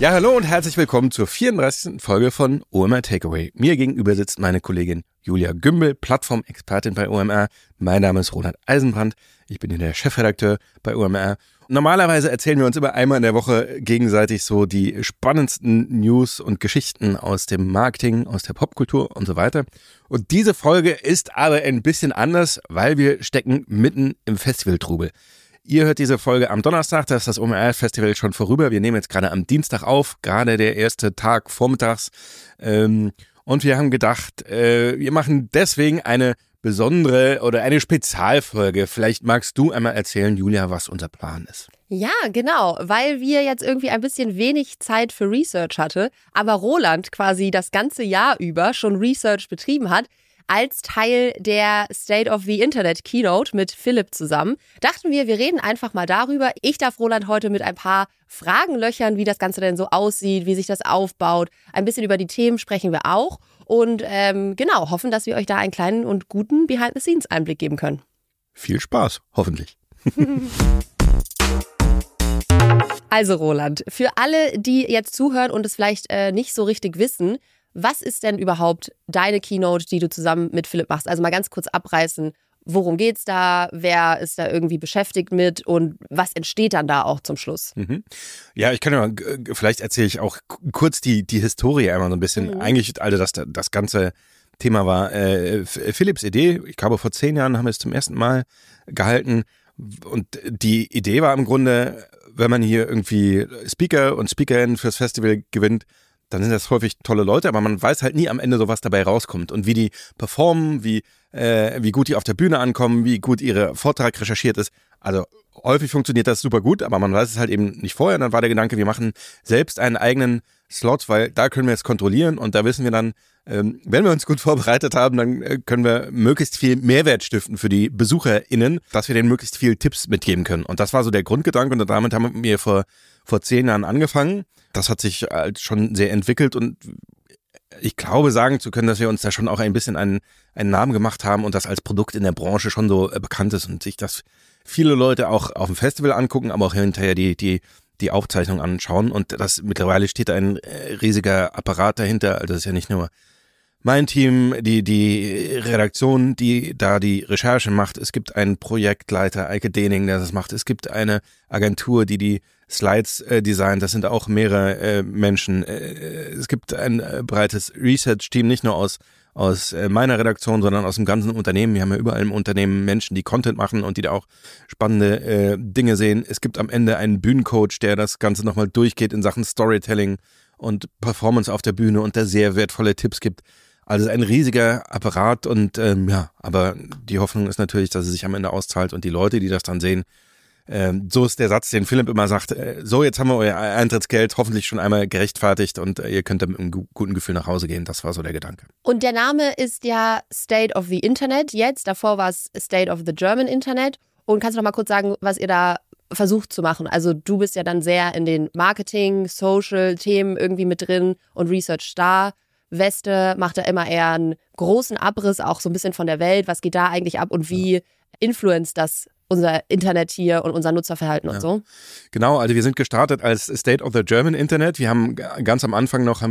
Ja, hallo und herzlich willkommen zur 34. Folge von OMR Takeaway. Mir gegenüber sitzt meine Kollegin Julia Gümbel, Plattformexpertin bei OMR. Mein Name ist Roland Eisenbrand. Ich bin hier der Chefredakteur bei OMR. Normalerweise erzählen wir uns immer einmal in der Woche gegenseitig so die spannendsten News und Geschichten aus dem Marketing, aus der Popkultur und so weiter. Und diese Folge ist aber ein bisschen anders, weil wir stecken mitten im Festivaltrubel. Ihr hört diese Folge am Donnerstag, da ist das OMR-Festival schon vorüber. Wir nehmen jetzt gerade am Dienstag auf, gerade der erste Tag vormittags. Und wir haben gedacht, wir machen deswegen eine besondere oder eine Spezialfolge. Vielleicht magst du einmal erzählen, Julia, was unser Plan ist. Ja, genau, weil wir jetzt irgendwie ein bisschen wenig Zeit für Research hatte, aber Roland quasi das ganze Jahr über schon Research betrieben hat, als Teil der State of the Internet Keynote mit Philipp zusammen, dachten wir reden einfach mal darüber. Ich darf Roland heute mit ein paar Fragen löchern, wie das Ganze denn so aussieht, wie sich das aufbaut. Ein bisschen über die Themen sprechen wir auch und genau, hoffen, dass wir euch da einen kleinen und guten Behind-the-Scenes-Einblick geben können. Viel Spaß, hoffentlich. Also Roland, für alle, die jetzt zuhören und es vielleicht nicht so richtig wissen, was ist denn überhaupt deine Keynote, die du zusammen mit Philipp machst? Also mal ganz kurz abreißen, worum geht's da, wer ist da irgendwie beschäftigt mit und was entsteht dann da auch zum Schluss? Ja, ich kann ja mal, vielleicht erzähle ich auch kurz die Historie einmal so ein bisschen. Eigentlich, also das ganze Thema war Philipps Idee. Ich glaube, vor 10 Jahren haben wir es zum ersten Mal gehalten. Und die Idee war im Grunde, wenn man hier irgendwie Speaker und Speakerinnen fürs Festival gewinnt, dann sind das häufig tolle Leute, aber man weiß halt nie am Ende so, was dabei rauskommt und wie die performen, wie gut die auf der Bühne ankommen, wie gut ihre Vortrag recherchiert ist. Also häufig funktioniert das super gut, aber man weiß es halt eben nicht vorher. Und dann war der Gedanke, wir machen selbst einen eigenen Slot, weil da können wir es kontrollieren und da wissen wir dann, wenn wir uns gut vorbereitet haben, dann können wir möglichst viel Mehrwert stiften für die BesucherInnen, dass wir denen möglichst viel Tipps mitgeben können. Und das war so der Grundgedanke und damit haben wir vor 10 Jahren angefangen. Das hat sich halt schon sehr entwickelt und ich glaube sagen zu können, dass wir uns da schon auch ein bisschen einen Namen gemacht haben und das als Produkt in der Branche schon so bekannt ist und sich das viele Leute auch auf dem Festival angucken, aber auch hinterher die Aufzeichnung anschauen und das mittlerweile steht ein riesiger Apparat dahinter. Also das ist ja nicht nur mein Team, die Redaktion, die da die Recherche macht. Es gibt einen Projektleiter, Eike Dening, der das macht. Es gibt eine Agentur, die Slides designt. Das sind auch mehrere Menschen. Es gibt ein breites Research-Team, nicht nur aus meiner Redaktion, sondern aus dem ganzen Unternehmen. Wir haben ja überall im Unternehmen Menschen, die Content machen und die da auch spannende Dinge sehen. Es gibt am Ende einen Bühnencoach, der das Ganze nochmal durchgeht in Sachen Storytelling und Performance auf der Bühne und der sehr wertvolle Tipps gibt. Also ein riesiger Apparat und aber die Hoffnung ist natürlich, dass es sich am Ende auszahlt und die Leute, die das dann sehen, so ist der Satz, den Philipp immer sagt, so jetzt haben wir euer Eintrittsgeld hoffentlich schon einmal gerechtfertigt und ihr könnt dann mit einem guten Gefühl nach Hause gehen. Das war so der Gedanke. Und der Name ist ja State of the Internet jetzt, davor war es State of the German Internet. Und kannst du noch mal kurz sagen, was ihr da versucht zu machen? Also du bist ja dann sehr in den Marketing, Social-Themen irgendwie mit drin und Research da. Weste macht da immer eher einen großen Abriss, auch so ein bisschen von der Welt. Was geht da eigentlich ab und wie influenzt das unser Internet hier und unser Nutzerverhalten und so? Genau, also wir sind gestartet als State of the German Internet. Wir haben ganz am Anfang noch,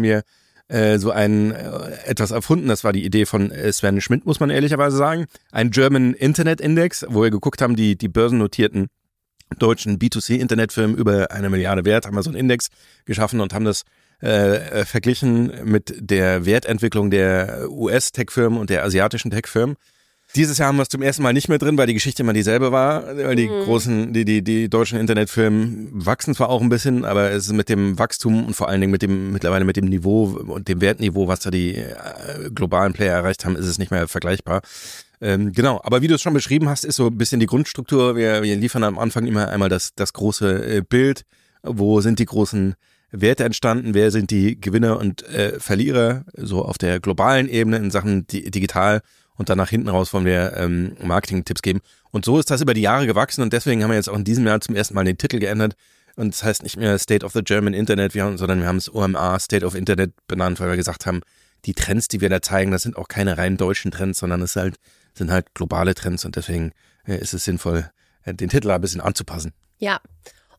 so etwas erfunden. Das war die Idee von Sven Schmidt, muss man ehrlicherweise sagen. Ein German Internet Index, wo wir geguckt haben, die börsennotierten deutschen B2C-Internetfirmen über 1 Milliarde wert, haben wir so einen Index geschaffen und haben das verglichen mit der Wertentwicklung der US-Tech-Firmen und der asiatischen Tech-Firmen. Dieses Jahr haben wir es zum ersten Mal nicht mehr drin, weil die Geschichte immer dieselbe war. Weil die großen, die deutschen Internetfirmen wachsen zwar auch ein bisschen, aber es ist mit dem Wachstum und vor allen Dingen mittlerweile mit dem Niveau und dem Wertniveau, was da die globalen Player erreicht haben, ist es nicht mehr vergleichbar. Genau, aber wie du es schon beschrieben hast, ist so ein bisschen die Grundstruktur. Wir liefern am Anfang immer einmal das große Bild. Wo sind die großen Werte entstanden? Wer sind die Gewinner und Verlierer? So auf der globalen Ebene in Sachen digital. Und dann nach hinten raus wollen wir Marketing-Tipps geben. Und so ist das über die Jahre gewachsen und deswegen haben wir jetzt auch in diesem Jahr zum ersten Mal den Titel geändert. Und das heißt nicht mehr State of the German Internet, sondern wir haben es OMR State of Internet benannt, weil wir gesagt haben, die Trends, die wir da zeigen, das sind auch keine rein deutschen Trends, sondern es sind halt globale Trends und deswegen ist es sinnvoll, den Titel ein bisschen anzupassen. Ja.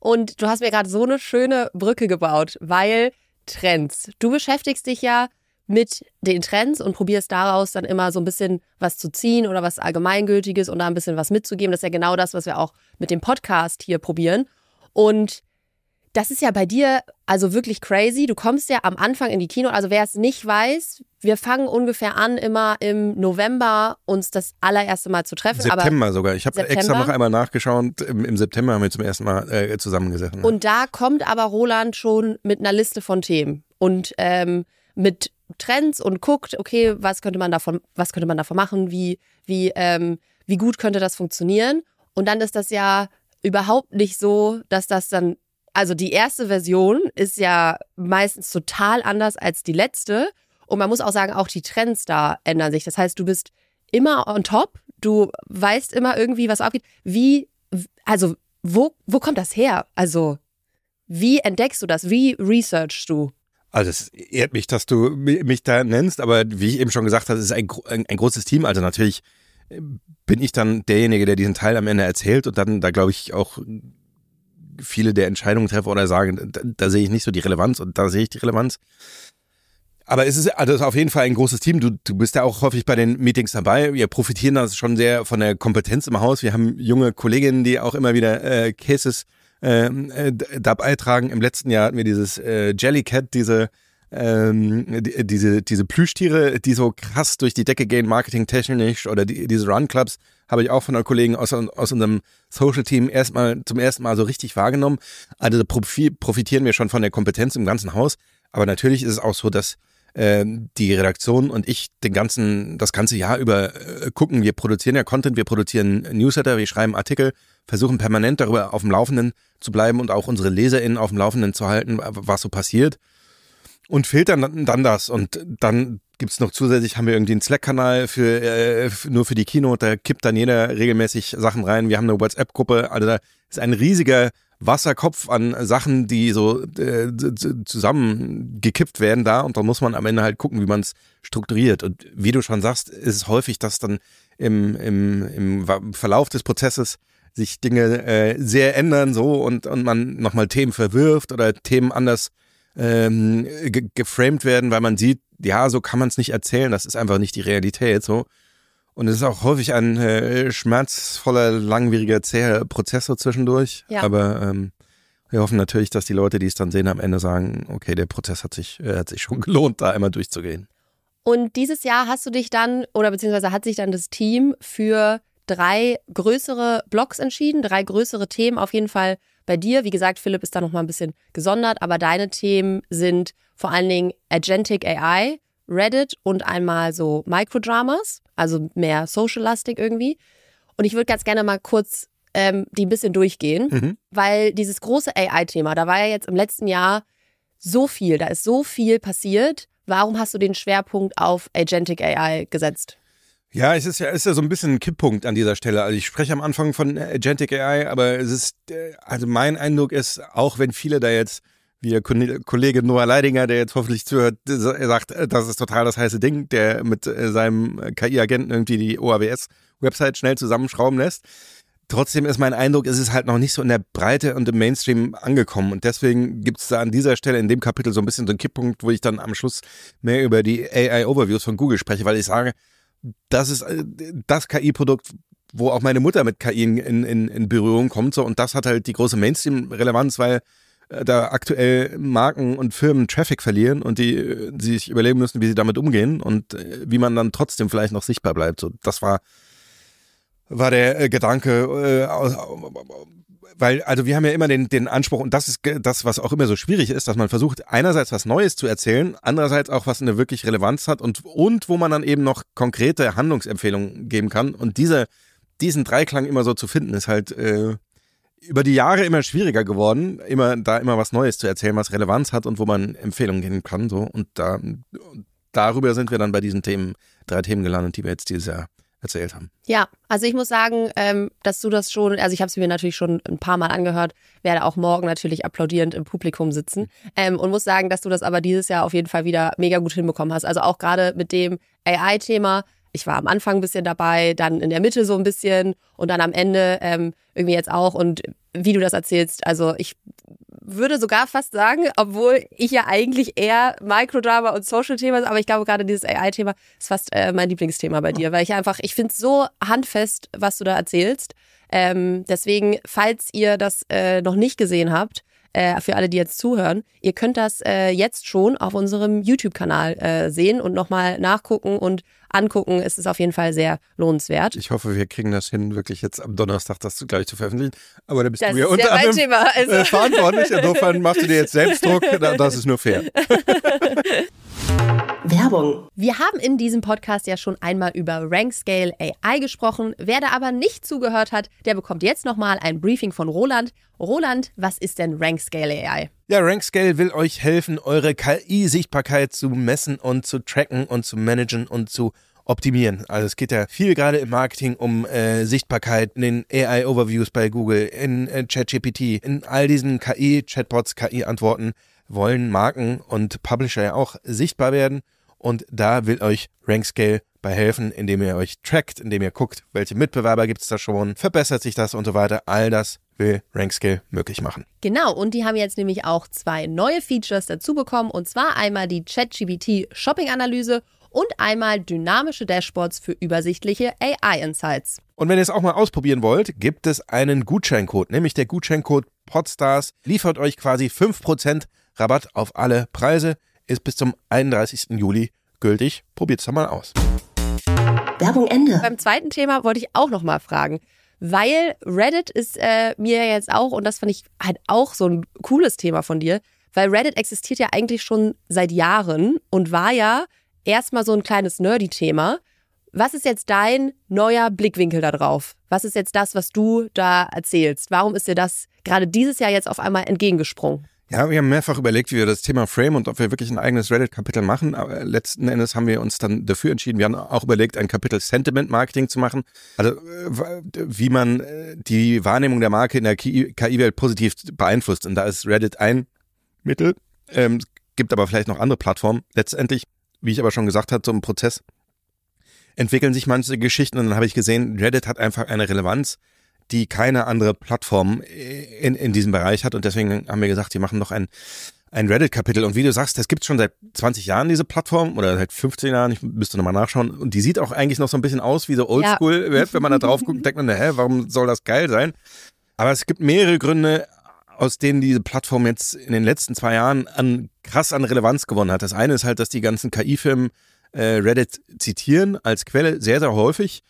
Und du hast mir gerade so eine schöne Brücke gebaut, weil Trends. Du beschäftigst dich ja mit den Trends und probierst daraus dann immer so ein bisschen was zu ziehen oder was Allgemeingültiges und da ein bisschen was mitzugeben. Das ist ja genau das, was wir auch mit dem Podcast hier probieren. Und das ist ja bei dir also wirklich crazy. Du kommst ja am Anfang in die Kino. Also wer es nicht weiß, wir fangen ungefähr an, immer im November uns das allererste Mal zu treffen. September aber sogar. Ich habe extra noch einmal nachgeschaut. Im September haben wir zum ersten Mal zusammengesessen. Und da kommt aber Roland schon mit einer Liste von Themen und mit Trends und guckt, okay, was könnte man davon machen, wie gut könnte das funktionieren. Und dann ist das ja überhaupt nicht so, dass das dann, also die erste Version ist ja meistens total anders als die letzte. Und man muss auch sagen, auch die Trends da ändern sich. Das heißt, du bist immer on top, du weißt immer irgendwie, was abgeht. Wo kommt das her? Also, wie entdeckst du das? Wie researchst du? Also es ehrt mich, dass du mich da nennst, aber wie ich eben schon gesagt habe, es ist ein großes Team. Also natürlich bin ich dann derjenige, der diesen Teil am Ende erzählt und dann da glaube ich auch viele der Entscheidungen treffe oder sagen, da sehe ich nicht so die Relevanz und da sehe ich die Relevanz. Aber es ist auf jeden Fall ein großes Team. Du bist ja auch häufig bei den Meetings dabei. Wir profitieren da schon sehr von der Kompetenz im Haus. Wir haben junge Kolleginnen, die auch immer wieder Cases dabei tragen. Im letzten Jahr hatten wir dieses Jellycat, diese Plüschtiere, die so krass durch die Decke gehen, marketingtechnisch, oder diese Run-Clubs habe ich auch von einer Kollegin aus unserem Social-Team zum ersten Mal so richtig wahrgenommen. Also profitieren wir schon von der Kompetenz im ganzen Haus. Aber natürlich ist es auch so, dass die Redaktion und ich das ganze Jahr über gucken. Wir produzieren ja Content, wir produzieren Newsletter, wir schreiben Artikel, versuchen permanent darüber auf dem Laufenden zu bleiben und auch unsere LeserInnen auf dem Laufenden zu halten, was so passiert. Und filtern dann das. Und dann gibt's noch zusätzlich, haben wir irgendwie einen Slack-Kanal nur für die Keynote, da kippt dann jeder regelmäßig Sachen rein. Wir haben eine WhatsApp-Gruppe, also da ist ein riesiger Wasserkopf an Sachen, die so zusammengekippt werden da, und dann muss man am Ende halt gucken, wie man es strukturiert. Und wie du schon sagst, ist es häufig, dass dann im Verlauf des Prozesses sich Dinge sehr ändern so und man nochmal Themen verwirft oder Themen anders geframed werden, weil man sieht, ja, so kann man es nicht erzählen, das ist einfach nicht die Realität so. Und es ist auch häufig ein schmerzvoller, langwieriger, zäher Prozess so zwischendurch. Ja. Aber wir hoffen natürlich, dass die Leute, die es dann sehen, am Ende sagen, okay, der Prozess hat sich schon gelohnt, da einmal durchzugehen. Und dieses Jahr hast du dich dann, oder beziehungsweise hat sich dann das Team für 3 größere Blogs entschieden, 3 größere Themen auf jeden Fall bei dir. Wie gesagt, Philipp ist da nochmal ein bisschen gesondert, aber deine Themen sind vor allen Dingen Agentic AI, Reddit und einmal so Microdramas, also mehr social-lastig irgendwie. Und ich würde ganz gerne mal kurz die ein bisschen durchgehen, weil dieses große AI-Thema, da war ja jetzt im letzten Jahr so viel, da ist so viel passiert. Warum hast du den Schwerpunkt auf Agentic AI gesetzt? Ja, es ist ja so ein bisschen ein Kipppunkt an dieser Stelle. Also ich spreche am Anfang von Agentic AI, aber es ist, also mein Eindruck ist, auch wenn viele da jetzt, wie der Kollege Noah Leidinger, der jetzt hoffentlich zuhört, sagt, das ist total das heiße Ding, der mit seinem KI-Agenten irgendwie die OAWS-Website schnell zusammenschrauben lässt. Trotzdem ist mein Eindruck, es ist halt noch nicht so in der Breite und im Mainstream angekommen. Und deswegen gibt es da an dieser Stelle in dem Kapitel so ein bisschen so einen Kipppunkt, wo ich dann am Schluss mehr über die AI-Overviews von Google spreche, weil ich sage, das ist das KI-Produkt, wo auch meine Mutter mit KI in Berührung kommt. So, und das hat halt die große Mainstream-Relevanz, weil da aktuell Marken und Firmen Traffic verlieren und die sich überlegen müssen, wie sie damit umgehen und wie man dann trotzdem vielleicht noch sichtbar bleibt. So, das war der Gedanke, weil, also wir haben ja immer den Anspruch, und das ist das, was auch immer so schwierig ist, dass man versucht, einerseits was Neues zu erzählen, andererseits auch, was eine wirklich Relevanz hat und wo man dann eben noch konkrete Handlungsempfehlungen geben kann. Und diesen Dreiklang immer so zu finden, ist halt über die Jahre immer schwieriger geworden, immer was Neues zu erzählen, was Relevanz hat und wo man Empfehlungen geben kann. So. Und darüber sind wir dann bei diesen 3 Themen gelandet, die wir jetzt dieses Jahr erzählt haben. Ja, also ich muss sagen, dass du das schon, also ich habe es mir natürlich schon ein paar Mal angehört, werde auch morgen natürlich applaudierend im Publikum sitzen und muss sagen, dass du das aber dieses Jahr auf jeden Fall wieder mega gut hinbekommen hast. Also auch gerade mit dem AI-Thema, ich war am Anfang ein bisschen dabei, dann in der Mitte so ein bisschen und dann am Ende irgendwie jetzt auch. Und wie du das erzählst, also ich würde sogar fast sagen, obwohl ich ja eigentlich eher Microdrama und Social-Thema ist, aber ich glaube gerade dieses AI-Thema ist fast mein Lieblingsthema bei dir, weil ich finde es so handfest, was du da erzählst. Deswegen, falls ihr das noch nicht gesehen habt, für alle, die jetzt zuhören, ihr könnt das jetzt schon auf unserem YouTube-Kanal sehen und nochmal nachgucken und angucken. Es ist auf jeden Fall sehr lohnenswert. Ich hoffe, wir kriegen das hin, wirklich jetzt am Donnerstag das gleich zu veröffentlichen. Aber da bist das du ja unter anderem Thema, also. Verantwortlich. Insofern machst du dir jetzt Selbstdruck. Das ist nur fair. Werbung. Wir haben in diesem Podcast ja schon einmal über RankScale AI gesprochen. Wer da aber nicht zugehört hat, der bekommt jetzt nochmal ein Briefing von Roland. Roland, was ist denn RankScale AI? Ja, RankScale will euch helfen, eure KI-Sichtbarkeit zu messen und zu tracken und zu managen und zu optimieren. Also es geht ja viel gerade im Marketing um Sichtbarkeit in den AI-Overviews bei Google, in ChatGPT, in all diesen KI-Chatbots, KI-Antworten wollen Marken und Publisher ja auch sichtbar werden. Und da will euch RankScale bei helfen, indem ihr euch trackt, indem ihr guckt, welche Mitbewerber gibt es da schon, verbessert sich das und so weiter. All das will RankScale möglich machen. Genau, und die haben jetzt nämlich auch 2 neue Features dazu bekommen. Und zwar einmal die ChatGPT Shopping-Analyse und einmal dynamische Dashboards für übersichtliche AI-Insights. Und wenn ihr es auch mal ausprobieren wollt, gibt es einen Gutscheincode, nämlich der Gutscheincode PODSTARS liefert euch quasi 5% Rabatt auf alle Preise, ist bis zum 31. Juli gültig. Probiert's doch mal aus. Werbung Ende. Beim zweiten Thema wollte ich auch noch mal fragen, weil Reddit ist mir jetzt auch, und das fand ich halt auch so ein cooles Thema von dir, weil Reddit existiert ja eigentlich schon seit Jahren und war ja erstmal so ein kleines Nerdy-Thema. Was ist jetzt dein neuer Blickwinkel da drauf? Was ist jetzt das, was du da erzählst? Warum ist dir das gerade dieses Jahr jetzt auf einmal entgegengesprungen? Ja, wir haben mehrfach überlegt, wie wir das Thema Frame und ob wir wirklich ein eigenes Reddit-Kapitel machen. Aber letzten Endes haben wir uns dann dafür entschieden. Wir haben auch überlegt, ein Kapitel Sentiment-Marketing zu machen. Also wie man die Wahrnehmung der Marke in der KI-Welt positiv beeinflusst. Und da ist Reddit ein Mittel. Gibt aber vielleicht noch andere Plattformen. Letztendlich, wie ich aber schon gesagt habe, so im Prozess entwickeln sich manche Geschichten. Und dann habe ich gesehen, Reddit hat einfach eine Relevanz, die keine andere Plattform in diesem Bereich hat. Und deswegen haben wir gesagt, wir machen noch ein Reddit-Kapitel. Und wie du sagst, das gibt es schon seit 20 Jahren, diese Plattform, oder seit 15 Jahren, ich müsste nochmal nachschauen. Und die sieht auch eigentlich noch so ein bisschen aus wie so Oldschool. Ja. Wenn man da drauf guckt, denkt man, warum soll das geil sein? Aber es gibt mehrere Gründe, aus denen diese Plattform jetzt in den letzten 2 Jahren krass an Relevanz gewonnen hat. Das eine ist halt, dass die ganzen KI-Firmen Reddit zitieren als Quelle sehr, sehr häufig.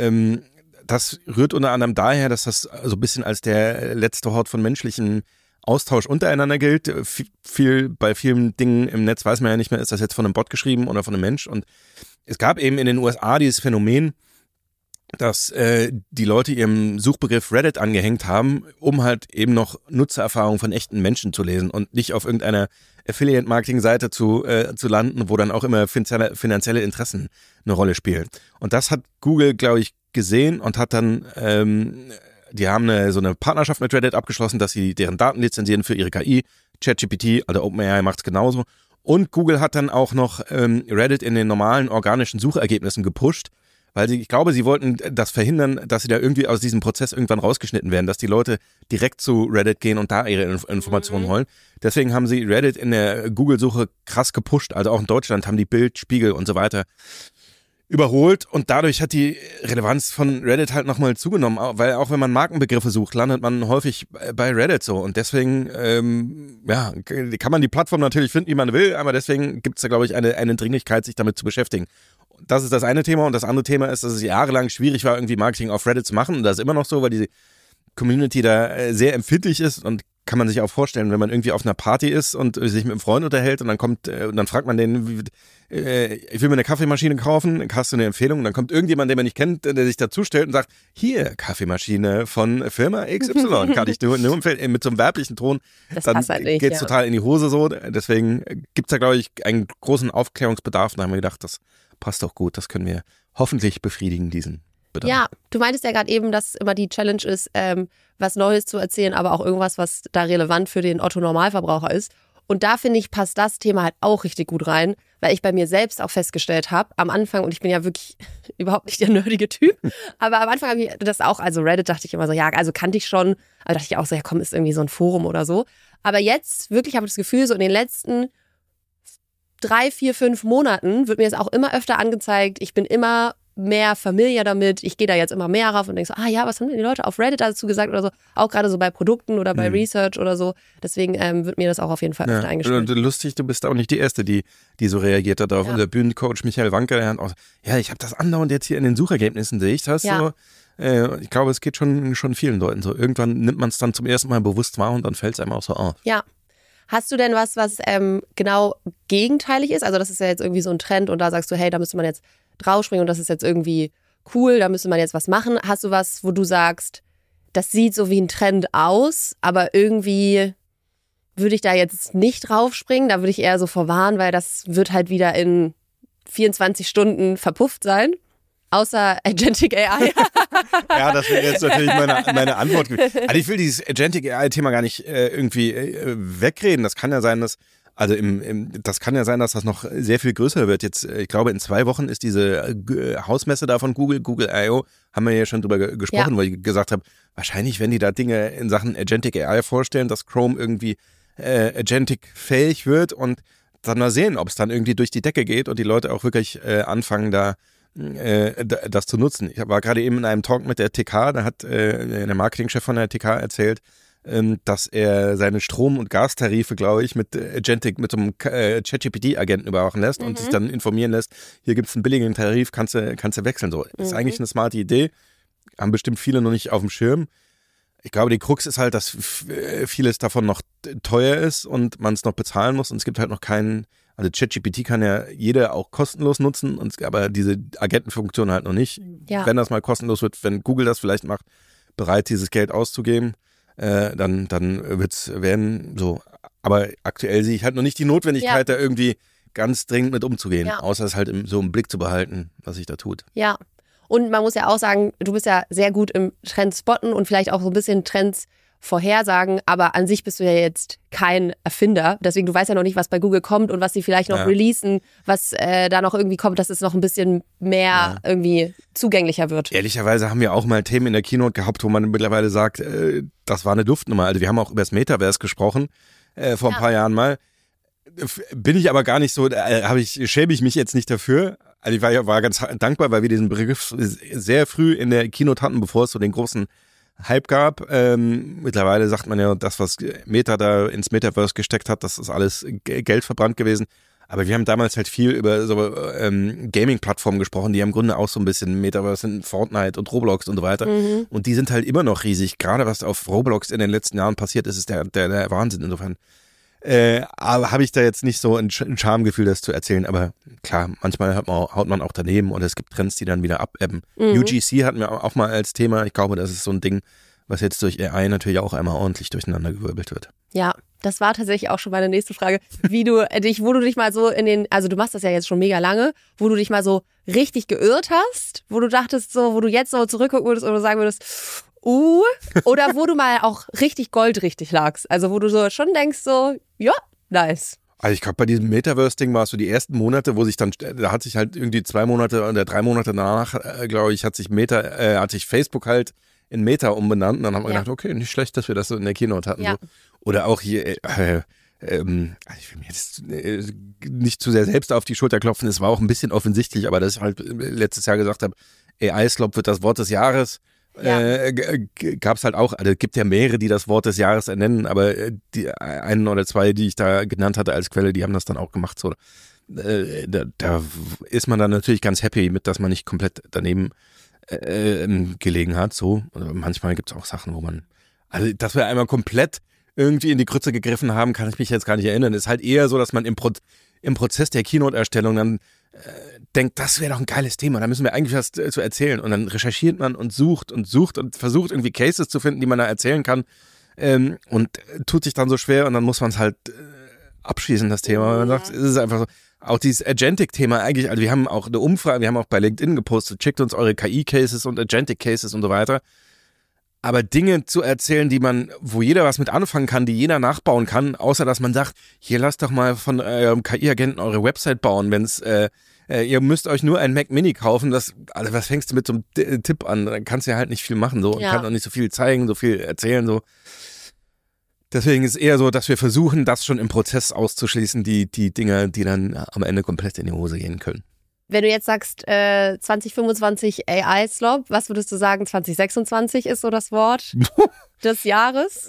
Das rührt unter anderem daher, dass das so ein bisschen als der letzte Hort von menschlichen Austausch untereinander gilt. Bei vielen Dingen im Netz weiß man ja nicht mehr, ist das jetzt von einem Bot geschrieben oder von einem Mensch. Und es gab eben in den USA dieses Phänomen, dass die Leute ihrem Suchbegriff Reddit angehängt haben, um halt eben noch Nutzererfahrungen von echten Menschen zu lesen und nicht auf irgendeiner Affiliate-Marketing-Seite zu landen, wo dann auch immer finanzielle Interessen eine Rolle spielen. Und das hat Google, glaube ich, gesehen und hat dann, die haben so eine Partnerschaft mit Reddit abgeschlossen, dass sie deren Daten lizenzieren für ihre KI. ChatGPT, also OpenAI macht es genauso. Und Google hat dann auch noch Reddit in den normalen organischen Suchergebnissen gepusht, weil ich glaube, sie wollten das verhindern, dass sie da irgendwie aus diesem Prozess irgendwann rausgeschnitten werden, dass die Leute direkt zu Reddit gehen und da ihre Informationen holen. Deswegen haben sie Reddit in der Google-Suche krass gepusht. Also auch in Deutschland haben die Bild, Spiegel und so weiter überholt und dadurch hat die Relevanz von Reddit halt nochmal zugenommen, weil auch wenn man Markenbegriffe sucht, landet man häufig bei Reddit so und deswegen kann man die Plattform natürlich finden, wie man will, aber deswegen gibt es da, glaube ich, eine Dringlichkeit, sich damit zu beschäftigen. Das ist das eine Thema und das andere Thema ist, dass es jahrelang schwierig war, irgendwie Marketing auf Reddit zu machen und das ist immer noch so, weil diese Community da sehr empfindlich ist und kann man sich auch vorstellen, wenn man irgendwie auf einer Party ist und sich mit einem Freund unterhält und dann fragt man den, ich will mir eine Kaffeemaschine kaufen, hast du eine Empfehlung? Und dann kommt irgendjemand, den man nicht kennt, der sich dazustellt und sagt, hier, Kaffeemaschine von Firma XY, kann ich nur empfehlen, mit so einem werblichen Ton. Das dann halt nicht, geht's total in die Hose so. Deswegen gibt's da, glaube ich, einen großen Aufklärungsbedarf. Da haben wir gedacht, das passt doch gut, das können wir hoffentlich befriedigen, diesen Bedarf. Ja, du meintest ja gerade eben, dass immer die Challenge ist, was Neues zu erzählen, aber auch irgendwas, was da relevant für den Otto-Normalverbraucher ist. Und da, finde ich, passt das Thema halt auch richtig gut rein, weil ich bei mir selbst auch festgestellt habe, am Anfang, und ich bin ja wirklich überhaupt nicht der nerdige Typ, aber am Anfang habe ich das auch, also Reddit dachte ich immer so, ja, also kannte ich schon, aber dachte ich auch so, ja komm, ist irgendwie so ein Forum oder so. Aber jetzt wirklich habe ich das Gefühl, so in den letzten 3, 4, 5 Monaten wird mir das auch immer öfter angezeigt. Ich bin immer mehr familiar damit. Ich gehe da jetzt immer mehr rauf und denke so, ja, was haben denn die Leute auf Reddit dazu gesagt oder so? Auch gerade so bei Produkten oder bei Research oder so. Deswegen wird mir das auch auf jeden Fall öfter eingespielt. Und lustig, du bist auch nicht die Erste, die so reagiert hat darauf. Ja. Unser Bühnencoach Michael Wanke, der hat auch, ja, ich habe das andauernd jetzt hier in den Suchergebnissen, sehe ich das so. Ich glaube, es geht schon vielen Leuten so. Irgendwann nimmt man es dann zum ersten Mal bewusst wahr und dann fällt es einem auch so auf. Ja. Hast du denn was genau gegenteilig ist? Also das ist ja jetzt irgendwie so ein Trend und da sagst du, hey, da müsste man jetzt draufspringen und das ist jetzt irgendwie cool, da müsste man jetzt was machen. Hast du was, wo du sagst, das sieht so wie ein Trend aus, aber irgendwie würde ich da jetzt nicht draufspringen, da würde ich eher so vorwarnen, weil das wird halt wieder in 24 Stunden verpufft sein. Außer Agentic AI. Ja, das wäre jetzt natürlich meine Antwort. Also ich will dieses Agentic AI-Thema gar nicht irgendwie wegreden. Das kann ja sein, dass das noch sehr viel größer wird. Jetzt, ich glaube, in 2 Wochen ist diese Hausmesse da von Google I.O., haben wir ja schon drüber gesprochen, wo ich gesagt habe, wahrscheinlich, wenn die da Dinge in Sachen Agentic AI vorstellen, dass Chrome irgendwie Agentic-fähig wird und dann mal sehen, ob es dann irgendwie durch die Decke geht und die Leute auch wirklich anfangen, da das zu nutzen. Ich war gerade eben in einem Talk mit der TK, da hat der Marketingchef von der TK erzählt, dass er seine Strom- und Gastarife, glaube ich, mit Agentic, mit so einem ChatGPT-Agenten überwachen lässt und sich dann informieren lässt, hier gibt es einen billigen Tarif, kannst du wechseln. So, ist eigentlich eine smarte Idee, haben bestimmt viele noch nicht auf dem Schirm. Ich glaube, die Krux ist halt, dass vieles davon noch teuer ist und man es noch bezahlen muss und es gibt halt noch keinen. Also ChatGPT kann ja jeder auch kostenlos nutzen, aber diese Agentenfunktion halt noch nicht. Ja. Wenn das mal kostenlos wird, wenn Google das vielleicht macht, bereit, dieses Geld auszugeben, dann wird es werden so. Aber aktuell sehe ich halt noch nicht die Notwendigkeit, da irgendwie ganz dringend mit umzugehen, außer es halt so im Blick zu behalten, was sich da tut. Ja, und man muss ja auch sagen, du bist ja sehr gut im Trend spotten und vielleicht auch so ein bisschen Trends vorhersagen, aber an sich bist du ja jetzt kein Erfinder. Deswegen, du weißt ja noch nicht, was bei Google kommt und was sie vielleicht noch releasen, was da noch irgendwie kommt, dass es noch ein bisschen mehr irgendwie zugänglicher wird. Ehrlicherweise haben wir auch mal Themen in der Keynote gehabt, wo man mittlerweile sagt, das war eine Duftnummer. Also wir haben auch über das Metaverse gesprochen, vor ein paar Jahren mal. Bin ich aber gar nicht so, schäme ich mich jetzt nicht dafür. Also ich war ganz dankbar, weil wir diesen Begriff sehr früh in der Keynote hatten, bevor es so den großen Hype gab. Mittlerweile sagt man ja, das, was Meta da ins Metaverse gesteckt hat, das ist alles Geld verbrannt gewesen. Aber wir haben damals halt viel über so Gaming-Plattformen gesprochen, die im Grunde auch so ein bisschen Metaverse sind, Fortnite und Roblox und so weiter. Und die sind halt immer noch riesig. Gerade was auf Roblox in den letzten Jahren passiert ist, ist der Wahnsinn. Insofern aber habe ich da jetzt nicht so ein Schamgefühl, das zu erzählen. Aber klar, manchmal haut man auch daneben und es gibt Trends, die dann wieder abebben. UGC hatten wir auch mal als Thema. Ich glaube, das ist so ein Ding, was jetzt durch AI natürlich auch einmal ordentlich durcheinandergewirbelt wird. Ja, das war tatsächlich auch schon meine nächste Frage, wo du dich mal so also du machst das ja jetzt schon mega lange, wo du dich mal so richtig geirrt hast, wo du dachtest so, wo du jetzt so zurückgucken würdest oder sagen würdest, oder wo du mal auch richtig goldrichtig lagst, also wo du so schon denkst so, ja, nice. Also ich glaube, bei diesem Metaverse-Ding war es so die ersten Monate, da hat sich halt irgendwie 2 Monate oder 3 Monate danach, glaube ich, hat sich Facebook halt in Meta umbenannt und dann haben wir gedacht, okay, nicht schlecht, dass wir das so in der Keynote hatten. Ja. So. Oder auch hier, ich will mir jetzt nicht zu sehr selbst auf die Schulter klopfen, es war auch ein bisschen offensichtlich, aber dass ich halt letztes Jahr gesagt habe, AI-Slop wird das Wort des Jahres. Gab es halt auch, also es gibt ja mehrere, die das Wort des Jahres ernennen, aber die 1 oder 2, die ich da genannt hatte als Quelle, die haben das dann auch gemacht. So. Da ist man dann natürlich ganz happy mit, dass man nicht komplett daneben gelegen hat. So. Oder manchmal gibt es auch Sachen, wo man, also dass wir einmal komplett irgendwie in die Grütze gegriffen haben, kann ich mich jetzt gar nicht erinnern. Es ist halt eher so, dass man im Prozess der Keynote-Erstellung dann denkt, das wäre doch ein geiles Thema, da müssen wir eigentlich was zu erzählen. Und dann recherchiert man und sucht und versucht irgendwie Cases zu finden, die man da erzählen kann und tut sich dann so schwer und dann muss man es halt abschließen, das Thema. Man sagt, es ist einfach so. Auch dieses Agentic-Thema eigentlich, also wir haben auch eine Umfrage, wir haben auch bei LinkedIn gepostet, checkt uns eure KI-Cases und Agentic-Cases und so weiter. Aber Dinge zu erzählen, wo jeder was mit anfangen kann, die jeder nachbauen kann, außer dass man sagt, hier lasst doch mal von eurem KI-Agenten eure Website bauen, ihr müsst euch nur ein Mac Mini kaufen, was fängst du mit so einem Tipp an? Dann kannst du ja halt nicht viel machen, so, und kann auch nicht so viel zeigen, so viel erzählen, so. Deswegen ist es eher so, dass wir versuchen, das schon im Prozess auszuschließen, die Dinge, die dann am Ende komplett in die Hose gehen können. Wenn du jetzt sagst, 2025 AI-Slob, was würdest du sagen, 2026 ist so das Wort des Jahres?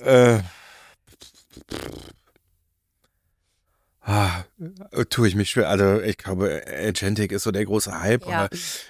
Tue ich mich schwer. Also ich glaube, Agentic ist so der große Hype, aber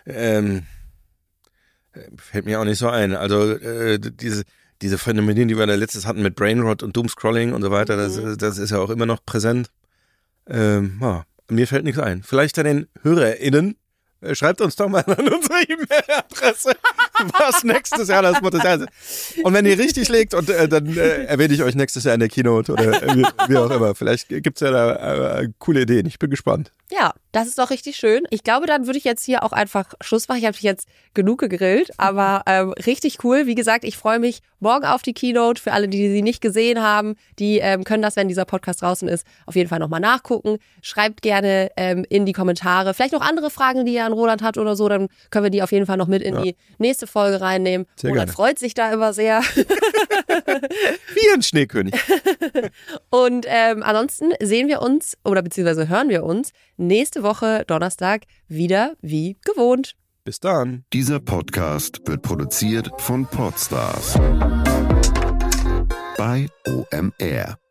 fällt mir auch nicht so ein. Also diese Phänomene, die wir da letztes hatten mit Brainrot und Doomscrolling und so weiter, das ist ja auch immer noch präsent. Mir fällt nichts ein. Vielleicht an den HörerInnen. Schreibt uns doch mal an unsere E-Mail-Adresse, was nächstes Jahr das Potenzial ist. Und wenn ihr richtig liegt, und dann erwähne ich euch nächstes Jahr in der Keynote oder wie auch immer. Vielleicht gibt es ja da coole Ideen. Ich bin gespannt. Ja, das ist doch richtig schön. Ich glaube, dann würde ich jetzt hier auch einfach Schluss machen. Ich habe jetzt genug gegrillt, aber richtig cool. Wie gesagt, ich freue mich morgen auf die Keynote. Für alle, die sie nicht gesehen haben, die können das, wenn dieser Podcast draußen ist, auf jeden Fall nochmal nachgucken. Schreibt gerne in die Kommentare. Vielleicht noch andere Fragen, die ihr an Roland habt oder so. Dann können wir die auf jeden Fall noch mit in die nächste Folge reinnehmen. Sehr Roland gerne. freut sich da immer sehr. Wie ein Schneekönig. Und ansonsten sehen wir uns oder beziehungsweise hören wir uns nächste Woche Donnerstag wieder wie gewohnt. Bis dann. Dieser Podcast wird produziert von Podstars bei OMR.